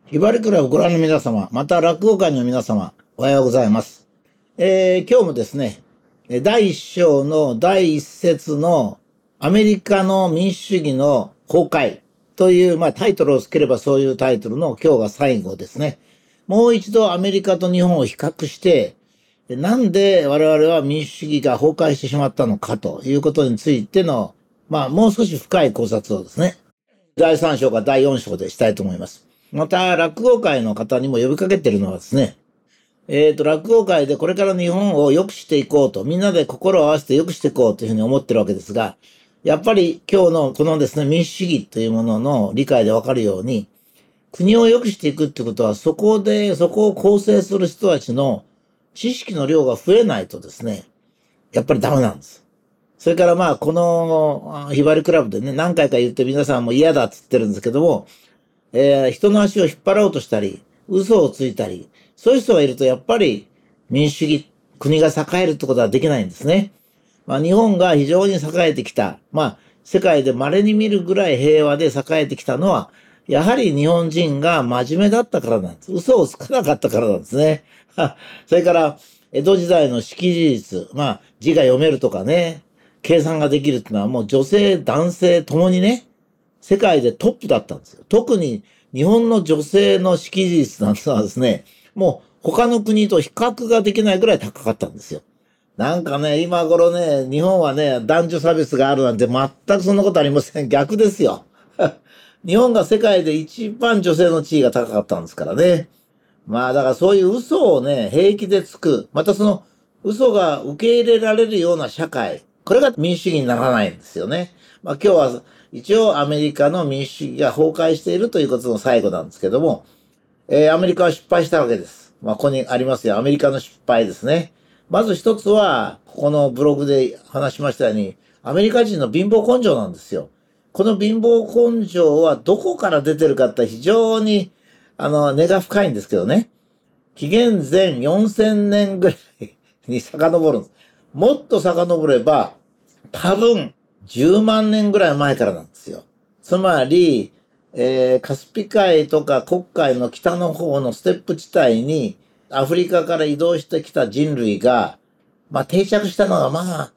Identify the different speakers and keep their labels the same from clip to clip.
Speaker 1: ひばりクラブご覧の皆様、また落語界の皆様、おはようございます。今日もですね、第一章の第一節のアメリカの民主主義の崩壊という、タイトルをつければそういうタイトルの今日が最後ですね。もう一度アメリカと日本を比較して、なんで我々は民主主義が崩壊してしまったのかということについての、もう少し深い考察をですね、第3章か第4章でしたいと思います。また、落語界の方にも呼びかけているのはですね、落語界でこれから日本を良くしていこうと、みんなで心を合わせて良くしていこうというふうに思ってるわけですが、やっぱり今日のこのですね、民主主義というものの理解でわかるように、国を良くしていくってことは、そこを構成する人たちの知識の量が増えないとですね、やっぱりダメなんです。それからこのひばりクラブでね、何回か言って皆さんも嫌だって言ってるんですけども、人の足を引っ張ろうとしたり、嘘をついたり、そういう人がいるとやっぱり民主主義、国が栄えるってことはできないんですね。日本が非常に栄えてきた。世界で稀に見るぐらい平和で栄えてきたのは、やはり日本人が真面目だったからなんです。嘘をつかなかったからなんですね。それから、江戸時代の識字率、字が読めるとかね、計算ができるっていうのはもう女性、男性ともにね、世界でトップだったんですよ。特に日本の女性の識字率なんてのはですね、もう他の国と比較ができないぐらい高かったんですよ。なんかね、今頃ね、日本はね、男女差別があるなんて全くそんなことありません。逆ですよ。日本が世界で一番女性の地位が高かったんですからね。だからそういう嘘をね、平気でつく。またその嘘が受け入れられるような社会。これが民主主義にならないんですよね。今日は一応アメリカの民主主義が崩壊しているということの最後なんですけども、アメリカは失敗したわけです。ここにありますよ。アメリカの失敗ですね。まず一つは、ここのブログで話しましたように、アメリカ人の貧乏根性なんですよ。この貧乏根性はどこから出てるかって非常に、根が深いんですけどね。紀元前4000年ぐらいに遡るんです。もっと遡れば、多分10万年ぐらい前からなんですよ。つまり、カスピ海とか黒海の北の方のステップ地帯にアフリカから移動してきた人類が、定着したのが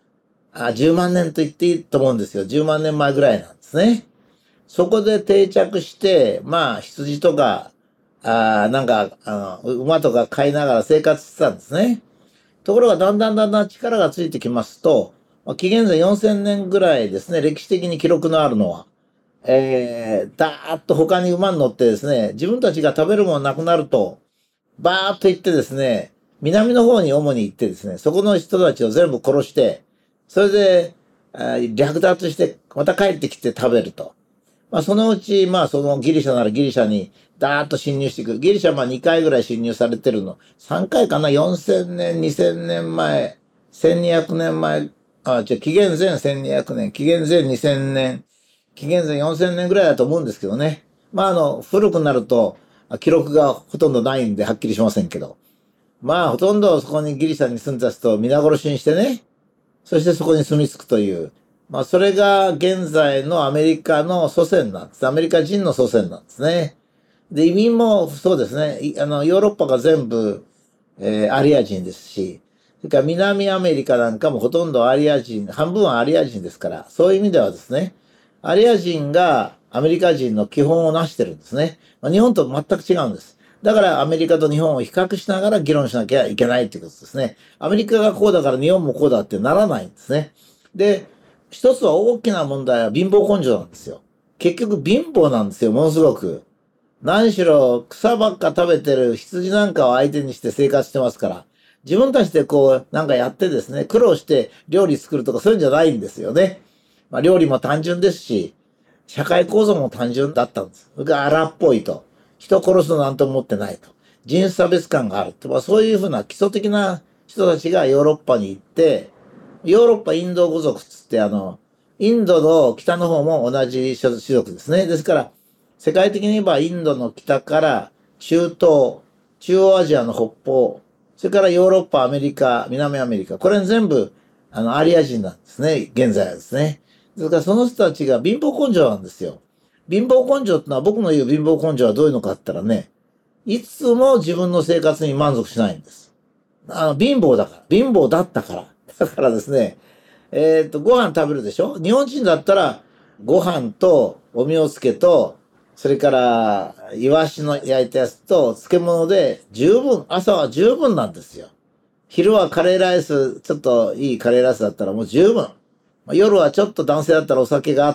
Speaker 1: 10万年と言っていいと思うんですよ。10万年前ぐらいなんですね。そこで定着して、羊とか、馬とか飼いながら生活してたんですね。ところがだんだん力がついてきますと、紀元前4000年ぐらいですね、歴史的に記録のあるのは、だーっと他に馬に乗ってですね、自分たちが食べるものなくなると、バーっと行ってですね、南の方に主に行ってですね、そこの人たちを全部殺して、それで、略奪して、また帰ってきて食べると。そのうち、そのギリシャならギリシャに、ダーッと侵入していく。ギリシャは2回ぐらい侵入されてるの。3回かな ?4000 年、2000年前、1200年前、紀元前1200年、紀元前2000年、紀元前4000年ぐらいだと思うんですけどね。古くなると、記録がほとんどないんで、はっきりしませんけど。ほとんどそこにギリシャに住んだ人を皆殺しにしてね、そしてそこに住み着くという、それが現在のアメリカの祖先なんです。アメリカ人の祖先なんですね。で、移民もそうですね。ヨーロッパが全部、アリア人ですし、それから南アメリカなんかもほとんどアリア人、半分はアリア人ですから、そういう意味ではですね、アリア人がアメリカ人の基本を成してるんですね。日本と全く違うんです。だからアメリカと日本を比較しながら議論しなきゃいけないということですね。アメリカがこうだから日本もこうだってならないんですね。で、一つは大きな問題は貧乏根性なんですよ。結局貧乏なんですよ、ものすごく。何しろ草ばっか食べてる羊なんかを相手にして生活してますから、自分たちでなんかやってですね、苦労して料理作るとかそういうんじゃないんですよね。料理も単純ですし、社会構造も単純だったんです。それから荒っぽいと。人殺すのなんとも思ってないと。人種差別感があると。そういうふうな基礎的な人たちがヨーロッパに行って、ヨーロッパインド語族つってインドの北の方も同じ種族ですね。ですから、世界的に言えばインドの北から中東、中央アジアの北方、それからヨーロッパ、アメリカ、南アメリカ、これ全部、アリア人なんですね。現在はですね。ですからその人たちが貧乏根性なんですよ。貧乏根性ってのは僕の言う貧乏根性はどういうのかって言ったらね、 いつも自分の生活に満足しないんです。貧乏だから。貧乏だったから。だからですね、ご飯食べるでしょ。日本人だったら、ご飯とおみおつけと、それから、イワシの焼いたやつと漬物で十分、朝は十分なんですよ。昼はカレーライス、ちょっといいカレーライスだったらもう十分。夜はちょっと男性だったらお酒があって、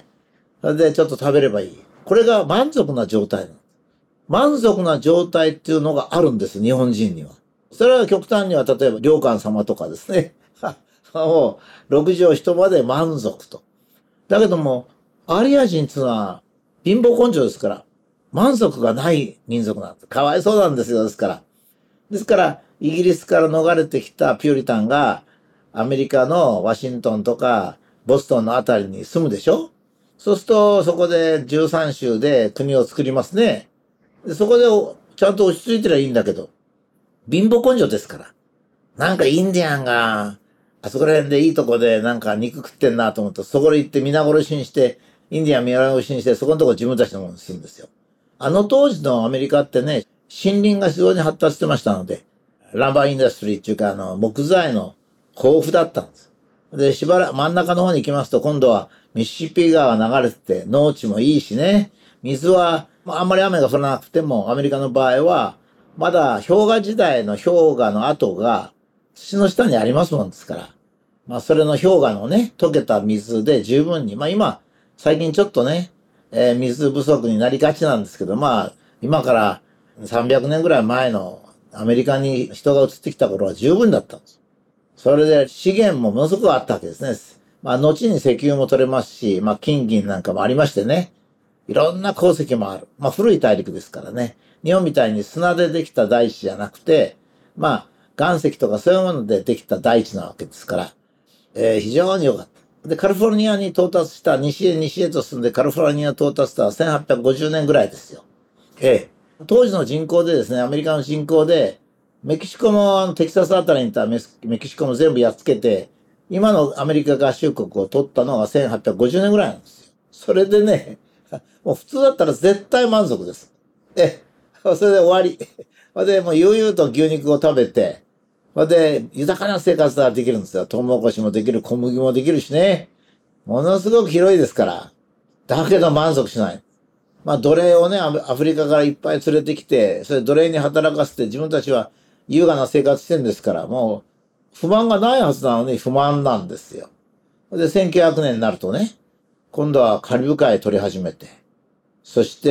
Speaker 1: それでちょっと食べればいい。これが満足な状態なの。満足な状態っていうのがあるんです、日本人には。それは極端には、例えば、良寛様とかですね。もう、六畳一間で満足と。だけども、アリア人っていうのは、貧乏根性ですから、満足がない民族なんです。かわいそうなんですよ、ですから。ですから、イギリスから逃れてきたピューリタンが、アメリカのワシントンとか、ボストンのあたりに住むでしょ。そうすると、そこで13州で国を作りますね。でそこでちゃんと落ち着いてりゃいいんだけど、貧乏根性ですから。なんかインディアンが、あそこら辺でいいとこでなんか肉食ってんなと思って、そこで行って皆殺しにして、インディアン皆殺しにして、そこのとこ自分たちのものにするんですよ。あの当時のアメリカってね、森林が非常に発達してましたので、ランバーインダストリーっていうか、木材の豊富だったんです。で、しばらく真ん中の方に行きますと、今度はミシシッピ川が流れてて、農地もいいしね、水は、あんまり雨が降らなくても、アメリカの場合は、まだ氷河時代の氷河の跡が土の下にありますもんですから。それの氷河のね、溶けた水で十分に、今、最近ちょっとね、水不足になりがちなんですけど、今から300年ぐらい前のアメリカに人が移ってきた頃は十分だったんです。それで資源もものすごくあったわけですね。後に石油も取れますし、金銀なんかもありましてね。いろんな鉱石もある。古い大陸ですからね。日本みたいに砂でできた大地じゃなくて、岩石とかそういうものでできた大地なわけですから、非常に良かった。で、カリフォルニアに到達した、西へと進んでカリフォルニアに到達した1850年ぐらいですよ。当時の人口でですね、アメリカの人口で、メキシコもテキサスあたりにいたメキシコも全部やっつけて、今のアメリカ合衆国を取ったのが1850年ぐらいなんですよ。それでね、もう普通だったら絶対満足です。それで終わり。それでもう悠々と牛肉を食べて、それで豊かな生活ができるんですよ。トウモロコシもできる、小麦もできるしね。ものすごく広いですから。だけど満足しない。奴隷をね、アフリカからいっぱい連れてきて、それ奴隷に働かせて自分たちは優雅な生活してるんですから、もう不満がないはずなのに不満なんですよ。で、1900年になるとね、今度はカリブ海取り始めて、そして、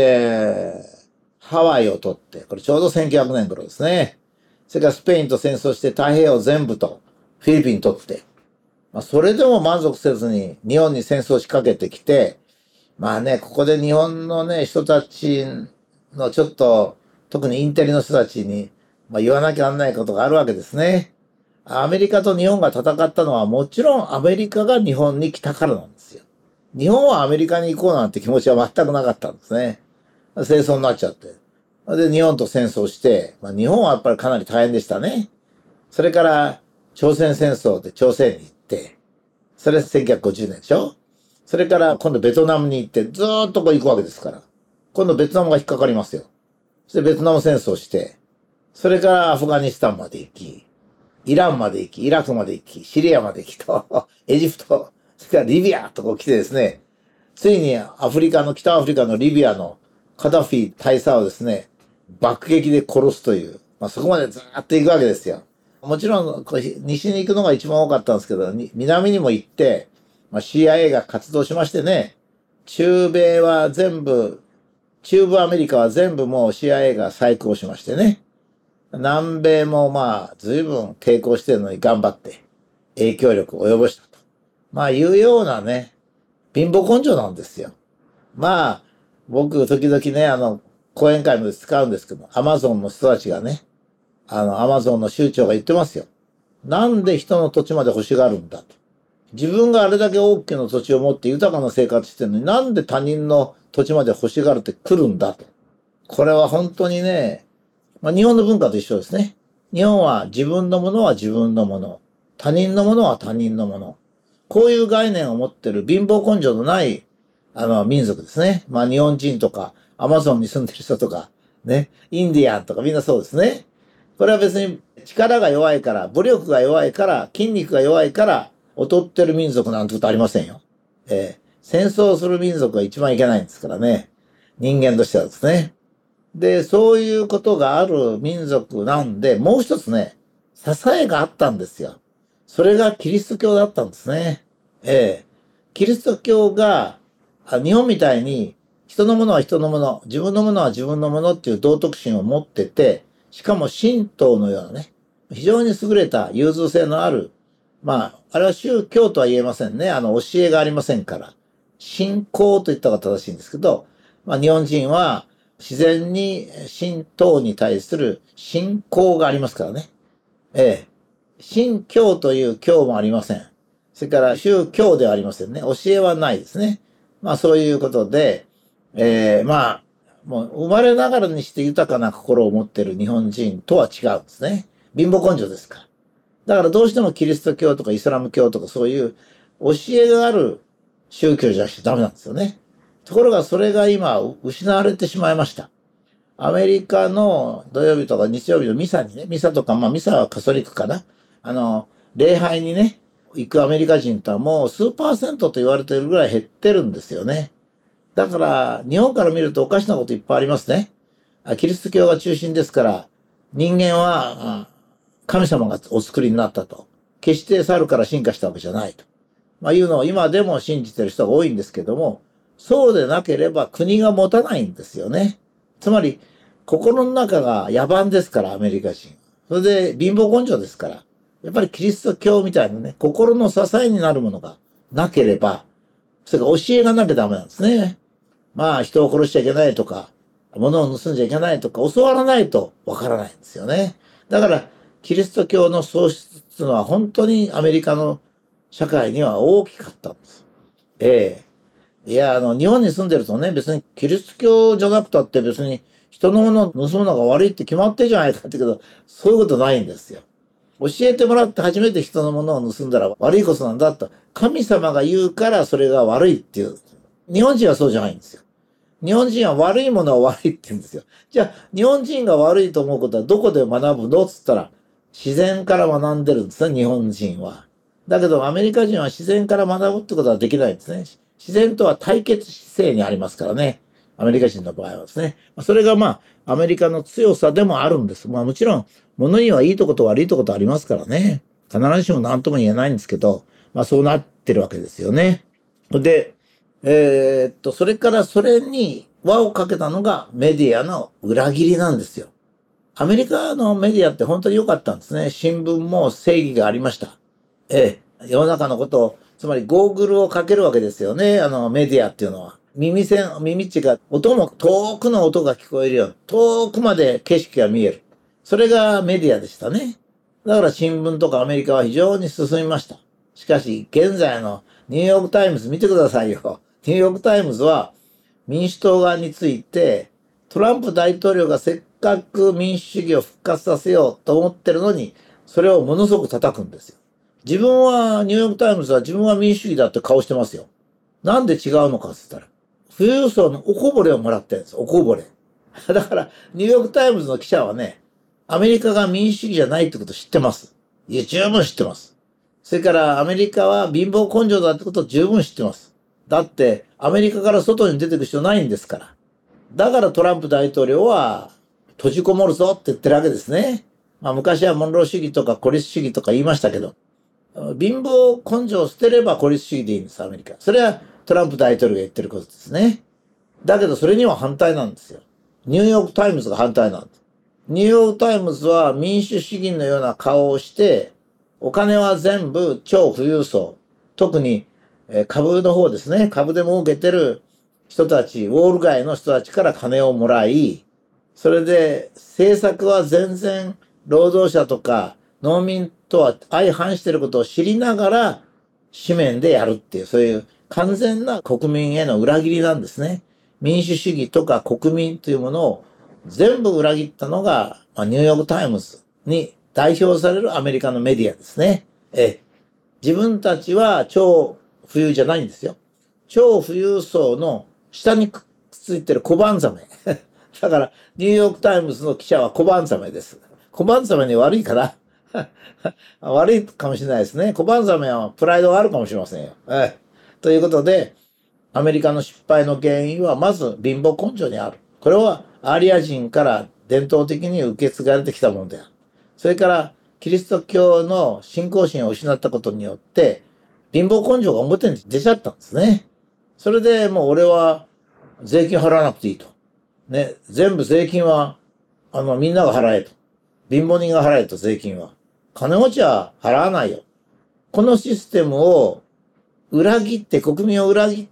Speaker 1: ハワイを取って、これちょうど1900年頃ですね。それからスペインと戦争して太平洋全部とフィリピン取って、それでも満足せずに日本に戦争を仕掛けてきて、ここで日本のね、人たちのちょっと、特にインテリの人たちに、言わなきゃなんないことがあるわけですね。アメリカと日本が戦ったのはもちろんアメリカが日本に来たからなんですよ。日本はアメリカに行こうなんて気持ちは全くなかったんですね。戦争になっちゃって。で、日本と戦争して、日本はやっぱりかなり大変でしたね。それから、朝鮮戦争で朝鮮に行って、それ1950年でしょ。それから今度ベトナムに行ってずーっとこう行くわけですから。今度ベトナムが引っかかりますよ。そしてベトナム戦争して、それからアフガニスタンまで行き、イランまで行き、イラクまで行き、シリアまで行きと、エジプト、それからリビアとこう来てですね、ついに北アフリカのリビアのカダフィ大佐をですね、爆撃で殺すという、そこまでずーっと行くわけですよ。もちろん、西に行くのが一番多かったんですけど、南にも行って、CIA が活動しましてね、中部アメリカは全部もう CIA が再興しましてね、南米も随分抵抗してるのに頑張って影響力を及ぼしたと。いうようなね、貧乏根性なんですよ。僕時々ね、講演会で使うんですけど、アマゾンの人たちがね、アマゾンの州長が言ってますよ。なんで人の土地まで欲しがるんだと。自分があれだけ大きな土地を持って豊かな生活してるのになんで他人の土地まで欲しがるって来るんだと。これは本当にね、日本の文化と一緒ですね。日本は自分のものは自分のもの。他人のものは他人のもの。こういう概念を持ってる貧乏根性のない、民族ですね。日本人とか、アマゾンに住んでる人とか、 ね。インディアンとかみんなそうですね。これは別に力が弱いから、武力が弱いから、筋肉が弱いから、劣ってる民族なんてことありませんよ。戦争する民族が一番いけないんですからね。人間としてはですね。で、そういうことがある民族なんで、もう一つね、支えがあったんですよ。それがキリスト教だったんですね。キリスト教が、日本みたいに、人のものは人のもの、自分のものは自分のものっていう道徳心を持ってて、しかも神道のようなね、非常に優れた融通性のある、あれは宗教とは言えませんね。教えがありませんから。信仰と言った方が正しいんですけど、日本人は自然に神道に対する信仰がありますからね。信教という教もありません。それから宗教ではありませんね。教えはないですね。そういうことで、もう生まれながらにして豊かな心を持っている日本人とは違うんですね。貧乏根性ですから。だからどうしてもキリスト教とかイスラム教とかそういう教えがある宗教じゃなくてダメなんですよね。ところがそれが今失われてしまいました。アメリカの土曜日とか日曜日のミサにね、ミサとか、ミサはカトリックかな。礼拝にね、行くアメリカ人とはもう数パーセントと言われているぐらい減ってるんですよね。だから、日本から見るとおかしなこといっぱいありますね。キリスト教が中心ですから、人間は神様がお作りになったと。決して猿から進化したわけじゃないと。いうのを今でも信じてる人が多いんですけども、そうでなければ国が持たないんですよね。つまり、心の中が野蛮ですから、アメリカ人。それで貧乏根性ですから。やっぱりキリスト教みたいなね、心の支えになるものがなければ、それから教えがなきゃダメなんですね。人を殺しちゃいけないとか、物を盗んじゃいけないとか、教わらないとわからないんですよね。だから、キリスト教の創出っていうのは本当にアメリカの社会には大きかったんです。いや、日本に住んでるとね、別にキリスト教じゃなくたって別に人のものを盗むのが悪いって決まってるじゃないかって言うけど、そういうことないんですよ。教えてもらって初めて人のものを盗んだら悪いことなんだと。神様が言うからそれが悪いっていう。日本人はそうじゃないんですよ。日本人は悪いものは悪いって言うんですよ。じゃあ、日本人が悪いと思うことはどこで学ぶのって言ったら、自然から学んでるんですね、日本人は。だけど、アメリカ人は自然から学ぶってことはできないんですね。自然とは対決姿勢にありますからね。アメリカ人の場合はですね。それがアメリカの強さでもあるんです。もちろん、物にはいいとこと悪いとことありますからね。必ずしも何とも言えないんですけど、そうなってるわけですよね。で、それからそれに輪をかけたのがメディアの裏切りなんですよ。アメリカのメディアって本当に良かったんですね。新聞も正義がありました。世の中のことを、つまりゴーグルをかけるわけですよね。メディアっていうのは。耳っちが、音も遠くの音が聞こえるように、遠くまで景色が見える。それがメディアでしたね。だから新聞とかアメリカは非常に進みました。しかし、現在のニューヨークタイムズ見てくださいよ。ニューヨークタイムズは民主党側について、トランプ大統領がせっかく民主主義を復活させようと思ってるのに、それをものすごく叩くんですよ。ニューヨークタイムズは自分は民主主義だって顔してますよ。なんで違うのかって言ったら、富裕層のおこぼれをもらってるんです。おこぼれ。だから、ニューヨークタイムズの記者はね、アメリカが民主主義じゃないってことを知ってます。いや、十分知ってます。それからアメリカは貧乏根性だってことを十分知ってます。だって、アメリカから外に出てく必要ないんですから。だからトランプ大統領は閉じこもるぞって言ってるわけですね。昔はモンロー主義とか孤立主義とか言いましたけど、貧乏根性を捨てれば孤立主義でいいんです、アメリカ。それはトランプ大統領が言ってることですね。だけどそれには反対なんですよ。ニューヨークタイムズが反対なんです。ニューヨークタイムズは民主主義のような顔をして、お金は全部超富裕層、特に株の方ですね。株で儲けてる人たち、ウォール街の人たちから金をもらい、それで政策は全然労働者とか農民とは相反していることを知りながら紙面でやるっていう、そういう完全な国民への裏切りなんですね。民主主義とか国民というものを全部裏切ったのが、ニューヨークタイムズに代表されるアメリカのメディアですね。自分たちは超富裕じゃないんですよ。超富裕層の下にくっついてる小判ザメ。 だから、ニューヨークタイムズの記者は小判ザメです。小判ザメに悪いかな悪いかもしれないですね。小判ザメはプライドがあるかもしれませんよ。ということで、アメリカの失敗の原因はまず貧乏根性にある。これはアーリア人から伝統的に受け継がれてきたものである。それからキリスト教の信仰心を失ったことによって貧乏根性が表に出ちゃったんですね。それでもう俺は税金払わなくていいと。ね、全部税金はみんなが払えと。貧乏人が払えと税金は。金持ちは払わないよ。このシステムを裏切って、国民を裏切って、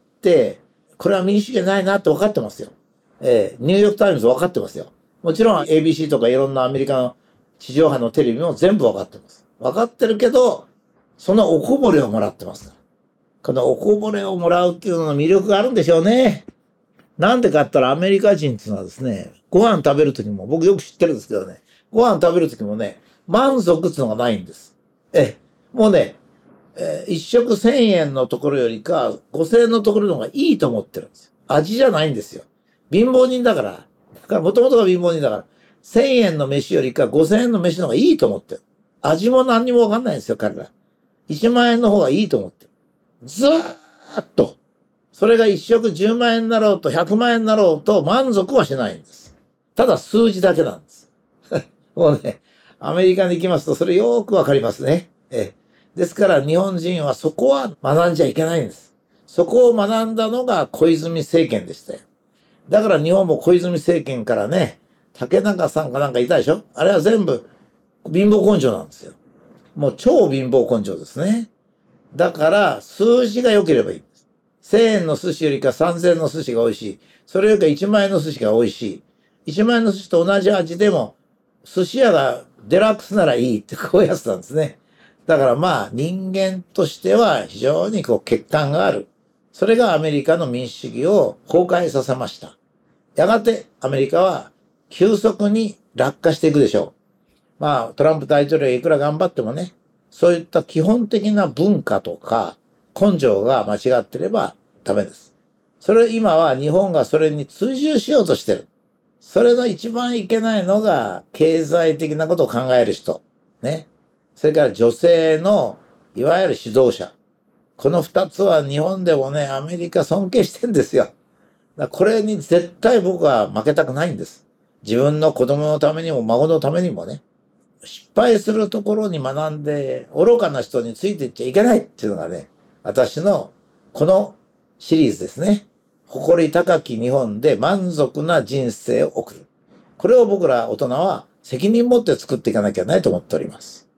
Speaker 1: これは民主主義じゃないなって分かってますよ。ニューヨークタイムズ分かってますよ。もちろん ABC とかいろんなアメリカの地上波のテレビも全部分かってます。分かってるけど、そのおこぼれをもらってますから。このおこぼれをもらうっていうのの魅力があるんでしょうね。なんでかって言ったらアメリカ人っていうのはですね、ご飯食べるときも、僕よく知ってるんですけどね、ご飯食べるときもね、満足っていうのがないんです。もうね、一食1000円のところよりか5000円のところの方がいいと思ってるんですよ。味じゃないんですよ。貧乏人だから。だから元々が貧乏人だから。1000円の飯よりか5000円の飯の方がいいと思ってる。味も何にもわかんないんですよ、彼ら。1万円の方がいいと思ってる。ずーっと。それが一食10万円になろうと100万円になろうと満足はしないんです。ただ数字だけなんです。もうね、アメリカに行きますとそれよーくわかりますね。ですから日本人はそこは学んじゃいけないんです。そこを学んだのが小泉政権でしたよ。だから日本も小泉政権からね、竹中さんかなんかいたでしょ？あれは全部貧乏根性なんですよ。もう超貧乏根性ですね。だから数字が良ければいいんです。1000円の寿司よりか3000円の寿司が美味しい。それよりか1万円の寿司が美味しい。1万円の寿司と同じ味でも寿司屋がデラックスならいいってこういうやつなんですね。だからまあ人間としては非常に欠陥がある。それがアメリカの民主主義を崩壊させました。やがてアメリカは急速に落下していくでしょう。まあトランプ大統領がいくら頑張ってもね、そういった基本的な文化とか根性が間違ってればダメです。それ今は日本がそれに追従しようとしてる。それの一番いけないのが経済的なことを考える人。ね。それから女性のいわゆる指導者。この二つは日本でもね、アメリカ尊敬してんですよ。これに絶対僕は負けたくないんです。自分の子供のためにも孫のためにもね。失敗するところに学んで愚かな人についていっちゃいけないっていうのがね、私のこのシリーズですね。誇り高き日本で満足な人生を送る。これを僕ら大人は責任持って作っていかなきゃないと思っております。